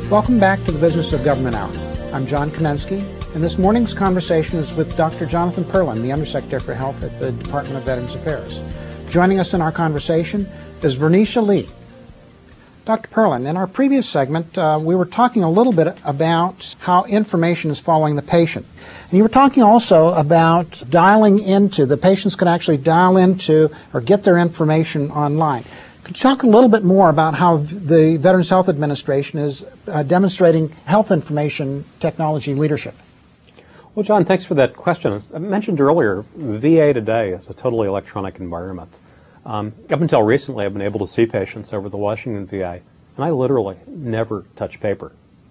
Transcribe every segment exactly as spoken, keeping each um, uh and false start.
Welcome back to the Business of Government Hour. I'm John Kamensky, and this morning's conversation is with Doctor Jonathan Perlin, the Undersecretary for Health at the Department of Veterans Affairs. Joining us in our conversation is Vernicia Lee. Doctor Perlin, in our previous segment, uh, we were talking a little bit about how information is following the patient. And you were talking also about dialing into, the patients can actually dial into or get their information online. Could you talk a little bit more about how the Veterans Health Administration is uh, demonstrating health information technology leadership? Well, John, thanks for that question. As I mentioned earlier, the V A today is a totally electronic environment. Um, up until recently, I've been able to see patients over the Washington V A, and I literally never touch paper.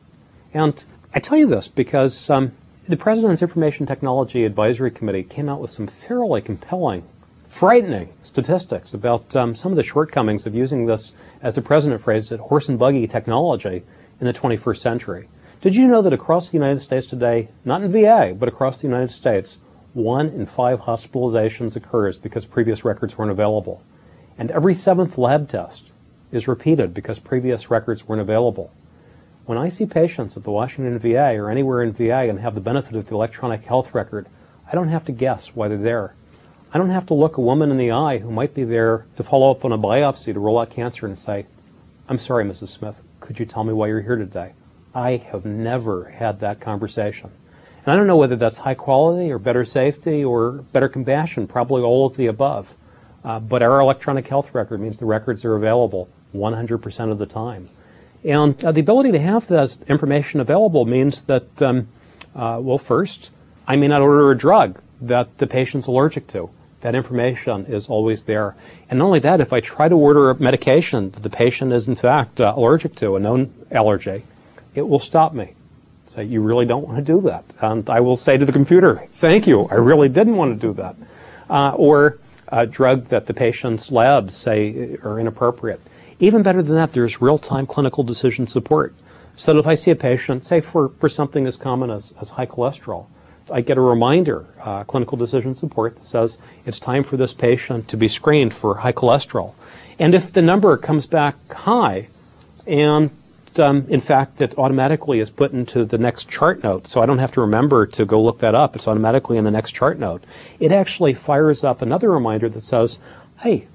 And I tell you this because um, the President's Information Technology Advisory Committee came out with some fairly compelling, frightening statistics about um, some of the shortcomings of using this, as the President phrased it, horse and buggy technology in the twenty-first century. Did you know that across the United States today, not in V A, but across the United States, one in five hospitalizations occurs because previous records weren't available? And every seventh lab test is repeated because previous records weren't available. When I see patients at the Washington V A or anywhere in V A and have the benefit of the electronic health record, I don't have to guess why they're there. I don't have to look a woman in the eye who might be there to follow up on a biopsy to rule out cancer and say, "I'm sorry, Missus Smith, could you tell me why you're here today?" I have never had that conversation. And I don't know whether that's high quality or better safety or better compassion, probably all of the above. Uh, but our electronic health record means the records are available one hundred percent of the time. And uh, the ability to have this information available means that, um, uh, well, first, I may not order a drug that the patient's allergic to. That information is always there. And not only that, if I try to order a medication that the patient is in fact uh, allergic to, a known allergy, it will stop me. Say, you really don't want to do that. And I will say to the computer, thank you, I really didn't want to do that. Uh, or a drug that the patient's labs say are inappropriate. Even better than that, there's real-time clinical decision support. So that if I see a patient, say for, for something as common as, as high cholesterol, I get a reminder, uh, clinical decision support, that says it's time for this patient to be screened for high cholesterol. And if the number comes back high, and um, in fact it automatically is put into the next chart note, so I don't have to remember to go look that up, it's automatically in the next chart note, it actually fires up another reminder that says, hey,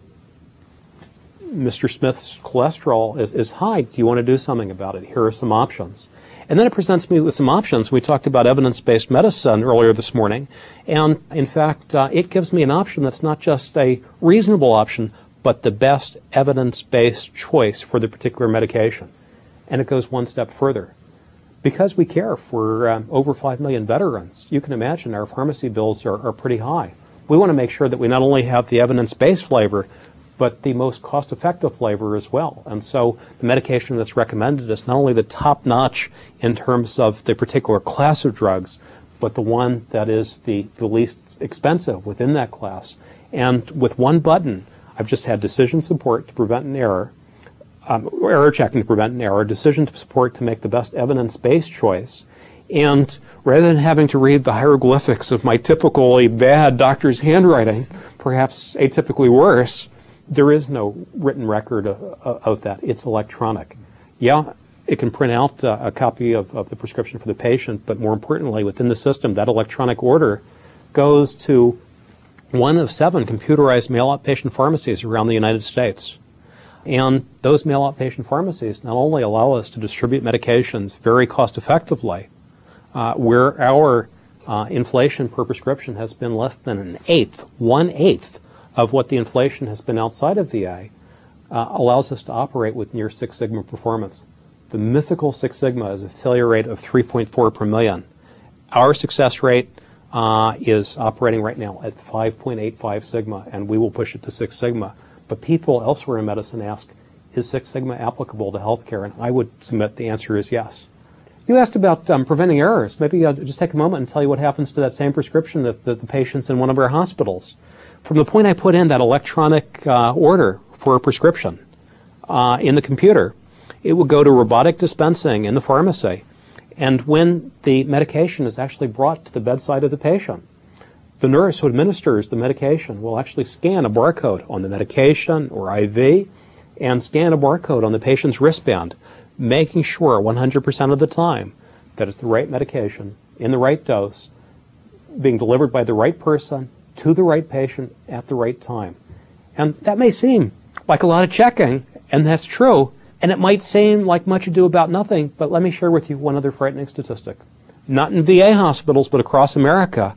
Mister Smith's cholesterol is, is high, do you want to do something about it? Here are some options. And then it presents me with some options. We talked about evidence-based medicine earlier this morning, and in fact, uh, it gives me an option that's not just a reasonable option, but the best evidence-based choice for the particular medication. And it goes one step further. Because we care for um, over five million veterans, you can imagine our pharmacy bills are, are pretty high. We want to make sure that we not only have the evidence-based flavor, but the most cost-effective flavor as well. And so the medication that's recommended is not only the top-notch in terms of the particular class of drugs, but the one that is the, the least expensive within that class. And with one button, I've just had decision support to prevent an error, um, error checking to prevent an error, decision support to make the best evidence-based choice, and rather than having to read the hieroglyphics of my typically bad doctor's handwriting, perhaps atypically worse, there is no written record of, of that. It's electronic. Yeah, it can print out uh, a copy of, of the prescription for the patient, but more importantly, within the system, that electronic order goes to one of seven computerized mail-out patient pharmacies around the United States. And those mail-out patient pharmacies not only allow us to distribute medications very cost-effectively, uh, where our uh, inflation per prescription has been less than an eighth, one-eighth, of what the inflation has been outside of V A, uh, allows us to operate with near Six Sigma performance. The mythical Six Sigma is a failure rate of three point four per million. Our success rate uh, is operating right now at five point eight five Sigma, and we will push it to Six Sigma. But people elsewhere in medicine ask, is Six Sigma applicable to healthcare? And I would submit the answer is yes. You asked about um, preventing errors. Maybe I'll just take a moment and tell you what happens to that same prescription that the, the patient's in one of our hospitals. From the point I put in that electronic uh, order for a prescription uh, in the computer, it will go to robotic dispensing in the pharmacy. And when the medication is actually brought to the bedside of the patient, the nurse who administers the medication will actually scan a barcode on the medication or I V and scan a barcode on the patient's wristband. making sure one hundred percent of the time that it's the right medication, in the right dose, being delivered by the right person, to the right patient, at the right time. And that may seem like a lot of checking, and that's true, and it might seem like much ado about nothing, but let me share with you one other frightening statistic. Not in V A hospitals, but across America,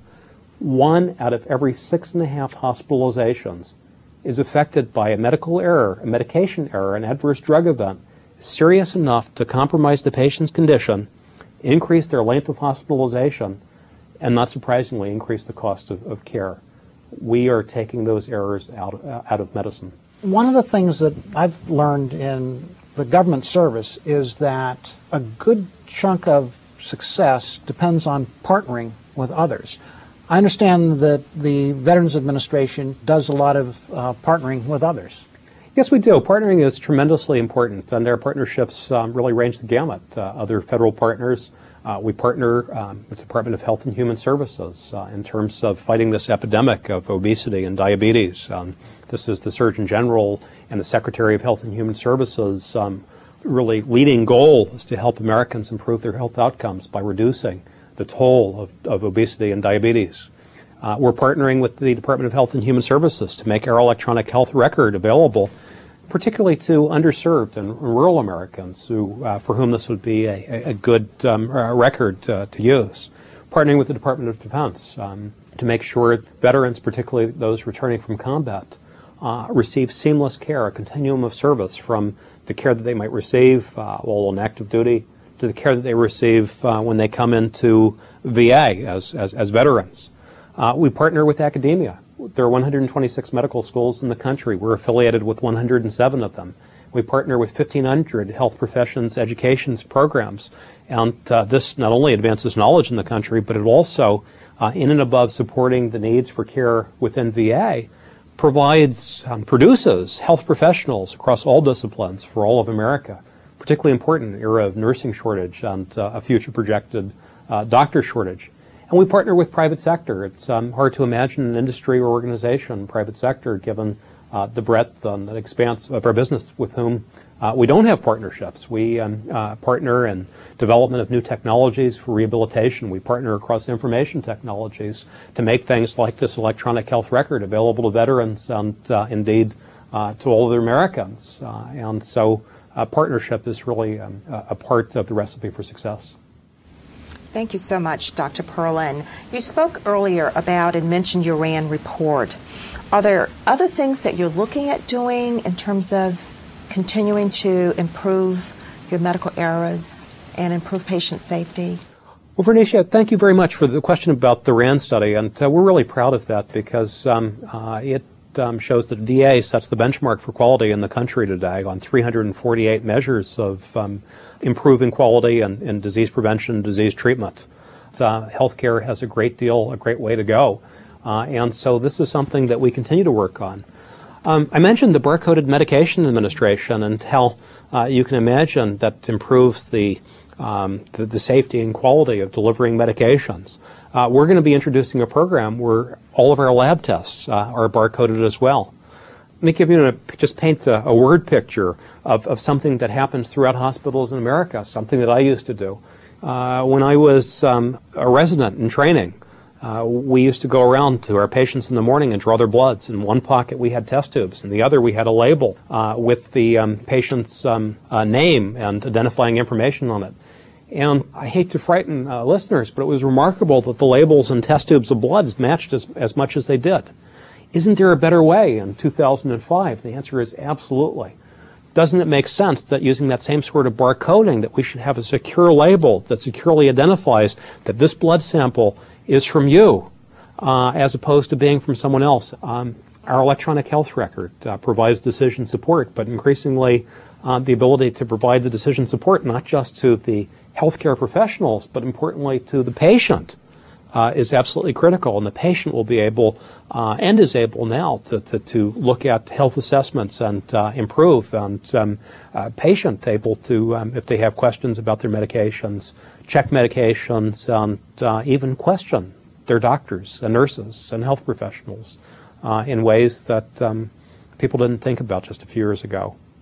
one out of every six and a half hospitalizations is affected by a medical error, a medication error, an adverse drug event, serious enough to compromise the patient's condition, increase their length of hospitalization, and not surprisingly, increase the cost of, of care. We are taking those errors out, uh, out of medicine. One of the things that I've learned in the government service is that a good chunk of success depends on partnering with others. I understand that the Veterans Administration does a lot of uh, partnering with others. Yes, we do. Partnering is tremendously important, and our partnerships um, really range the gamut. Uh, other federal partners, uh, we partner um, with the Department of Health and Human Services uh, in terms of fighting this epidemic of obesity and diabetes. Um, this is the Surgeon General and the Secretary of Health and Human Services um, really leading goal is to help Americans improve their health outcomes by reducing the toll of, of obesity and diabetes. Uh, we're partnering with the Department of Health and Human Services to make our electronic health record available, particularly to underserved and rural Americans who, uh, for whom this would be a, a good um, uh, record uh, to use. Partnering with the Department of Defense um, to make sure veterans, particularly those returning from combat, uh, receive seamless care, a continuum of service from the care that they might receive uh, while on active duty to the care that they receive uh, when they come into V A as, as, as veterans. Uh, we partner with academia. There are one hundred twenty-six medical schools in the country. We're affiliated with one hundred seven of them. We partner with fifteen hundred health professions education programs. And uh, this not only advances knowledge in the country, but it also, uh, in and above supporting the needs for care within V A, provides, um, produces health professionals across all disciplines for all of America. Particularly important in the era of nursing shortage and uh, a future projected uh, doctor shortage. And we partner with private sector. It's um, hard to imagine an industry or organization, private sector, given uh, the breadth and the expanse of our business with whom uh, we don't have partnerships. We um, uh, partner in development of new technologies for rehabilitation. We partner across information technologies to make things like this electronic health record available to veterans and uh, indeed uh, to all other Americans. Uh, and so Uh, partnership is really um, a part of the recipe for success. Thank you so much, Doctor Perlin. You spoke earlier about and mentioned your RAND report. Are there other things that you're looking at doing in terms of continuing to improve your medical errors and improve patient safety? Well, Vernicia, thank you very much for the question about the RAND study, and uh, we're really proud of that because um, uh, it Um, shows that V A sets the benchmark for quality in the country today on three hundred forty-eight measures of um, improving quality and, and disease prevention, disease treatment. Uh, healthcare has a great deal, a great way to go, uh, and so this is something that we continue to work on. Um, I mentioned the barcoded medication administration and how uh, you can imagine that improves the, um, the the safety and quality of delivering medications. Uh, we're going to be introducing a program where all of our lab tests uh, are barcoded as well. Let me give you a, just paint a, a word picture of, of something that happens throughout hospitals in America, something that I used to do. Uh, when I was um, a resident in training, uh, we used to go around to our patients in the morning and draw their bloods. In one pocket we had test tubes, in the other we had a label uh, with the um, patient's um, uh, name and identifying information on it. And I hate to frighten uh, listeners, but it was remarkable that the labels and test tubes of bloods matched as, as much as they did. Isn't there a better way in two thousand five? The answer is absolutely. Doesn't it make sense that using that same sort of barcoding that we should have a secure label that securely identifies that this blood sample is from you uh, as opposed to being from someone else? Um, our electronic health record uh, provides decision support, but increasingly uh, the ability to provide the decision support not just to the healthcare professionals, but importantly to the patient, uh, is absolutely critical. And the patient will be able, uh, and is able now, to, to, to look at health assessments and uh, improve. And um, uh, patient able to, um, if they have questions about their medications, check medications, and uh, even question their doctors and nurses and health professionals uh, in ways that um, people didn't think about just a few years ago.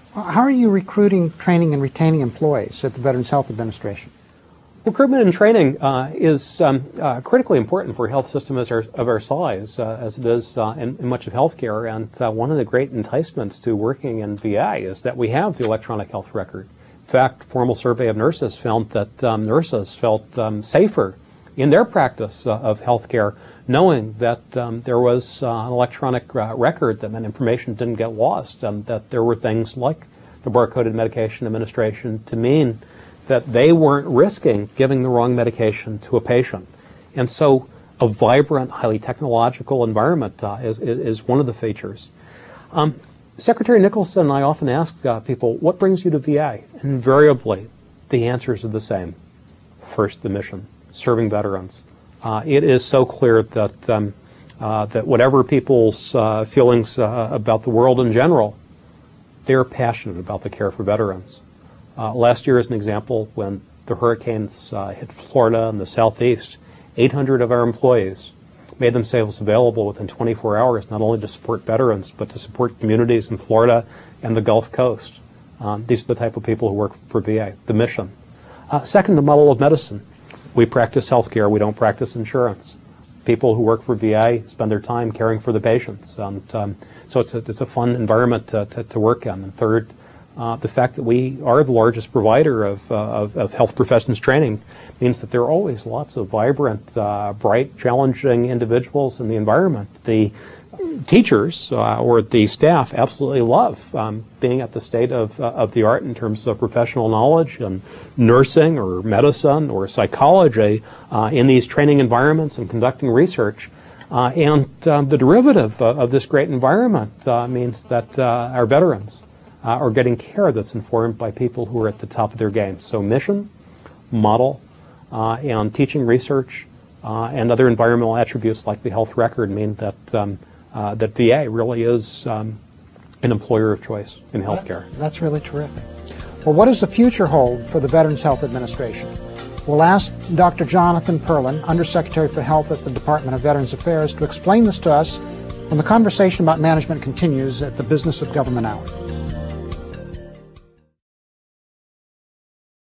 How are you recruiting, training, and retaining employees at the Veterans Health Administration? Recruitment and training uh, is um, uh, critically important for a health system as our, of our size, uh, as it is uh, in, in much of healthcare. And uh, one of the great enticements to working in V A is that we have the electronic health record. In fact, a formal survey of nurses found that um, nurses felt um, safer in their practice uh, of healthcare, knowing that um, there was uh, an electronic uh, record, that meant information didn't get lost, and that there were things like the barcoded medication administration to mean that they weren't risking giving the wrong medication to a patient. And so a vibrant, highly technological environment uh, is, is one of the features. Um, Secretary Nicholson and I often ask uh, people, what brings you to V A? Invariably, the answers are the same. First, the mission, serving veterans. Uh, it is so clear that, um, uh, that whatever people's uh, feelings uh, about the world in general, they're passionate about the care for veterans. Uh, last year, as an example, when the hurricanes uh, hit Florida and the southeast, eight hundred of our employees made themselves available within twenty-four hours, not only to support veterans, but to support communities in Florida and the Gulf Coast. Um, these are the type of people who work for V A, the mission. Uh, second, the model of medicine. We practice healthcare, we don't practice insurance. People who work for V A spend their time caring for the patients. And, um, so it's a, it's a fun environment to, to, to work in. And third, Uh, the fact that we are the largest provider of, uh, of, of health professions training means that there are always lots of vibrant, uh, bright, challenging individuals in the environment. The teachers uh, or the staff absolutely love um, being at the state of, uh, of the art in terms of professional knowledge and nursing or medicine or psychology uh, in these training environments and conducting research. Uh, and uh, the derivative uh, of this great environment uh, means that uh, our veterans Uh, are getting care that's informed by people who are at the top of their game. So mission, model, uh, and teaching research uh, and other environmental attributes like the health record mean that um, uh, that V A really is um, an employer of choice in healthcare. That's really terrific. Well, what does the future hold for the Veterans Health Administration? We'll ask Doctor Jonathan Perlin, Undersecretary for Health at the Department of Veterans Affairs, to explain this to us when the conversation about management continues at the Business of Government Hour.